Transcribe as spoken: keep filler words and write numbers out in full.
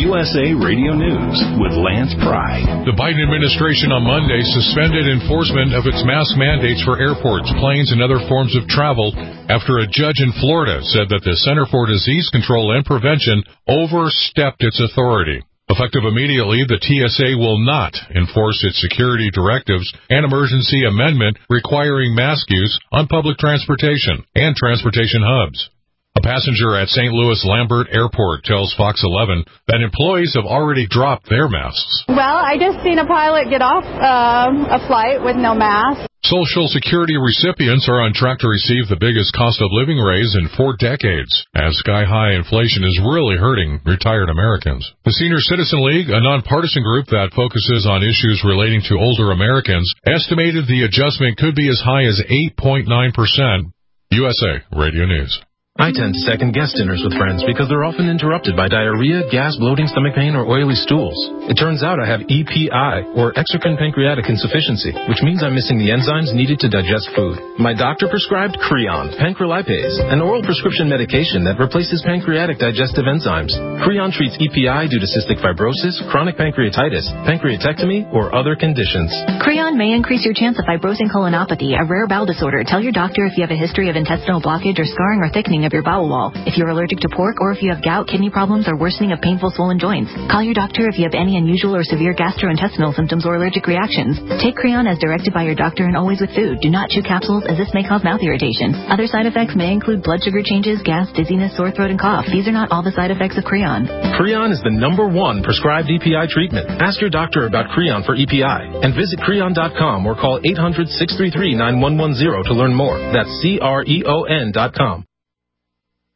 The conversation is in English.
U S A Radio News with Lance Pry. The Biden administration on Monday suspended enforcement of its mask mandates for airports, planes, and other forms of travel after a judge in Florida said that the Center for Disease Control and Prevention overstepped its authority. Effective immediately, the T S A will not enforce its security directives and emergency amendment requiring mask use on public transportation and transportation hubs. A passenger at Saint Louis Lambert Airport tells Fox eleven that employees have already dropped their masks. Well, I just seen a pilot get off uh, a flight with no mask. Social Security recipients are on track to receive the biggest cost of living raise in four decades, as sky-high inflation is really hurting retired Americans. The Senior Citizen League, a nonpartisan group that focuses on issues relating to older Americans, estimated the adjustment could be as high as eight point nine percent. U S A Radio News. I tend to second-guess dinners with friends because they're often interrupted by diarrhea, gas, bloating, stomach pain, or oily stools. It turns out I have E P I, or exocrine pancreatic insufficiency, which means I'm missing the enzymes needed to digest food. My doctor prescribed Creon, pancrelipase, an oral prescription medication that replaces pancreatic digestive enzymes. Creon treats E P I due to cystic fibrosis, chronic pancreatitis, pancreatectomy, or other conditions. Creon may increase your chance of fibrosing colonopathy, a rare bowel disorder. Tell your doctor if you have a history of intestinal blockage or scarring or thickening of your bowel wall, if you're allergic to pork, or if you have gout, kidney problems, or worsening of painful swollen joints. Call your doctor if you have any unusual or severe gastrointestinal symptoms or allergic reactions. Take Creon as directed by your doctor and always with food. Do not chew capsules, as this may cause mouth irritation. Other side effects may include blood sugar changes, gas, dizziness, sore throat, and cough. These are not all the side effects of Creon. Creon is the number one prescribed E P I treatment. Ask your doctor about Creon for E P I and visit Creon dot com or call eight hundred, six three three, nine one one zero to learn more. That's C R E O N dot com.